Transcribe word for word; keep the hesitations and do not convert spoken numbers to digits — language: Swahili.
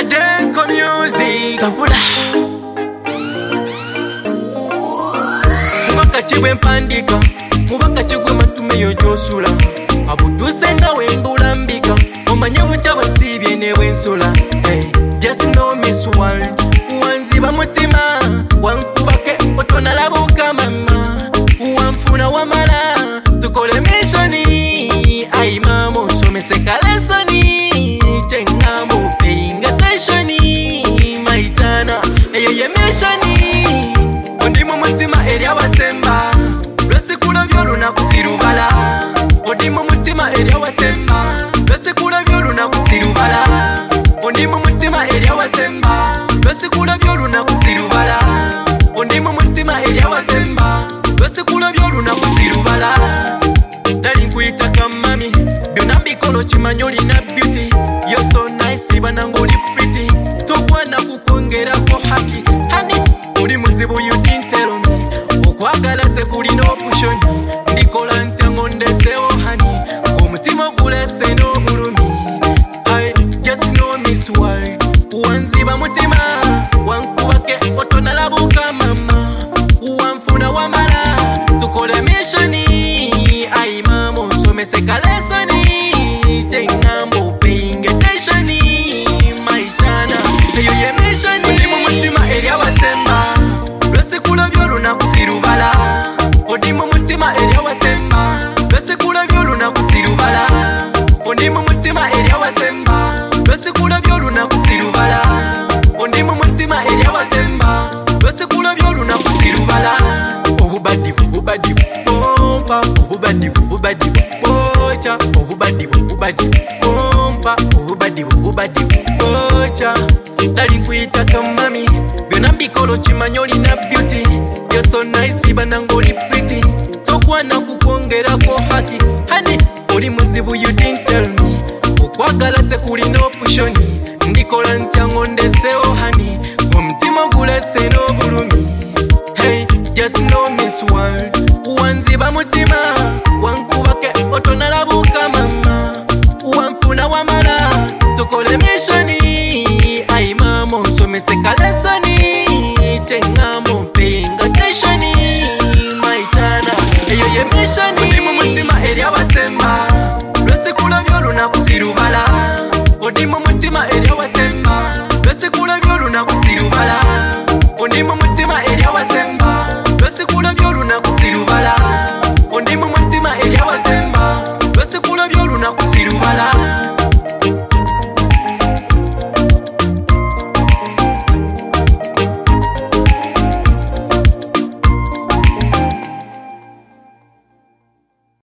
Adenko Music Sabula Mubaka chibwe mpandika Mubaka chigwe matume yojosula Abutuse nga wengulambika Omanye wutawa sibye newe nsula Hey, just know Miss World Wanziba mutima Wankubake otona labuka mama Wanfuna wamala Tukole mishoni Ay mamo somese kalesoni Chengambo paying attentioni Maitana Eyeye mishoni Ondimu mutima eria wasemba Lwesi kula vyolu na kusirubala Ondimu mutima eria wasemba Lwesi kula vyolu na kusirubala Ondimu mutima eria wasemba Lwesi kula vyolu na kusirubala Ondimu mutima eria wasemba Lwesi kula vyolu na kusirubala Dali nkuita kamami Byona mbikolo chimanyoli na beauty You're so nice banangoli pretty Tokwana kukongera ko haki Honey, uri muzibu you didn't tell me Okwagala tekuli no pushoni Ndikola ntyango ndesewo honey Kumutima kulese no bulumi I just know Miss World Wanziba mutima Wankubake otona labuka mama Wanfuna wamala Tukole mishoni Ay mamo somese kalesoni Tengambo paying attentioni Maitana Eyo ye mishoni Ondimu mutima eria wasemba Lwesi kula vyolu na kusirubala Ondimu mutima eria wasemba Lwesi kula vyolu na kusirubala Ondimu mutima eria wasemba Lwesi kula vyolu na kusirubala Ondimu mutima eria wasemba Lwesi kula vyolu na kusirubala Obubadibu, obubadibu, pompa Obubadibu, obubadibu, pocha Obubadibu, obubadibu, pompa Obubadibu, obubadibu, pocha Dali nkuita kamami Byona mbikolo chimanyoli na beauty You're so nice banangoli pretty Tokwana kukongera ko haki Honey, uri muzibu you didn't tell me Okwagala tekuli no pushoni Ndikola ntyango ndesewo